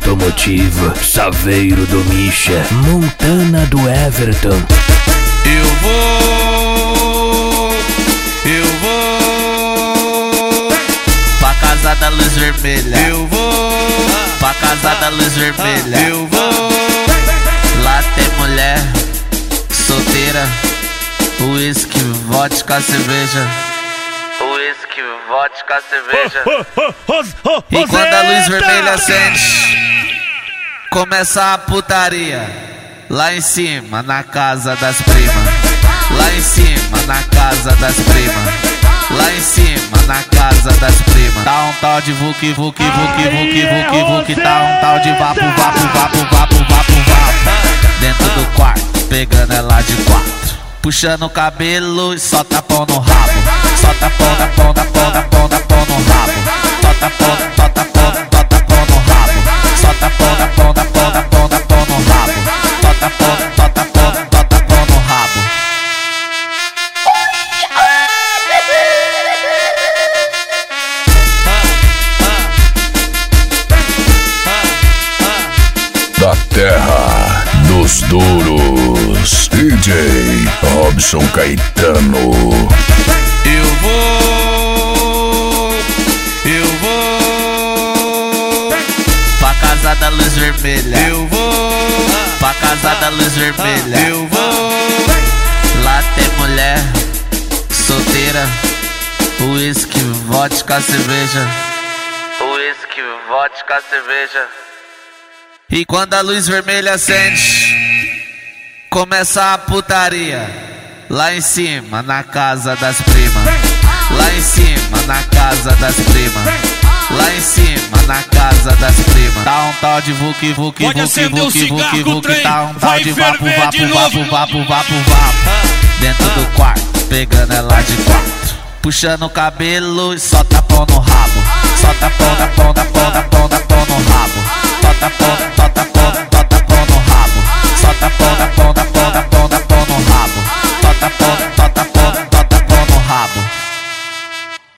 Automotiva, Saveiro do Misha, Montana do Everton. Eu vou pra casa da luz vermelha. Eu vou pra casa da luz vermelha. Eu vou. Lá tem mulher solteira, uísque, vodka, cerveja. Uísque, vodka, cerveja. E quando a luz vermelha acende, começa a putaria. Lá em cima, na casa das primas. Lá em cima, na casa das primas. Lá em cima, na casa das primas. Tá um tal de vuki, vuki, vuki, vuki, vuki, vuki. Tá um tal de vapo, vapo, vapo, vapo, vapo, vapo. Dentro do quarto, pegando ela de quatro. Puxando o cabelo e só tapão no rabo. Só tapão, tapão, tapão, tapão, tapão no rabo. Só tapão, só tapão, só tapão no rabo. Só tapão, tapão, tapão, tapão, tapão no rabo. Só tapão, só tapão, só tapão no rabo. Da terra dos duros, DJ Robson Caetano. Eu vou pra casa da luz vermelha. Eu vou pra casa da luz vermelha. Eu vou. Lá tem mulher solteira, uísque, vodka, cerveja. Uísque, vodka, cerveja. E quando a luz vermelha acende, começa a putaria. Lá em cima, na casa das primas. Lá em cima, na casa das primas. Lá em cima, na casa das primas. Tá um tal de vuki, vuki, vuki, vuki, vuki, vuki. Tá um tal de vapo, vapo, vapo, vapo, vapo, vapo. Dentro do quarto, pegando ela de quatro. Puxando o cabelo e só tapão no rabo. Só tapão, tapão, tapão, tapão, tapão no rabo.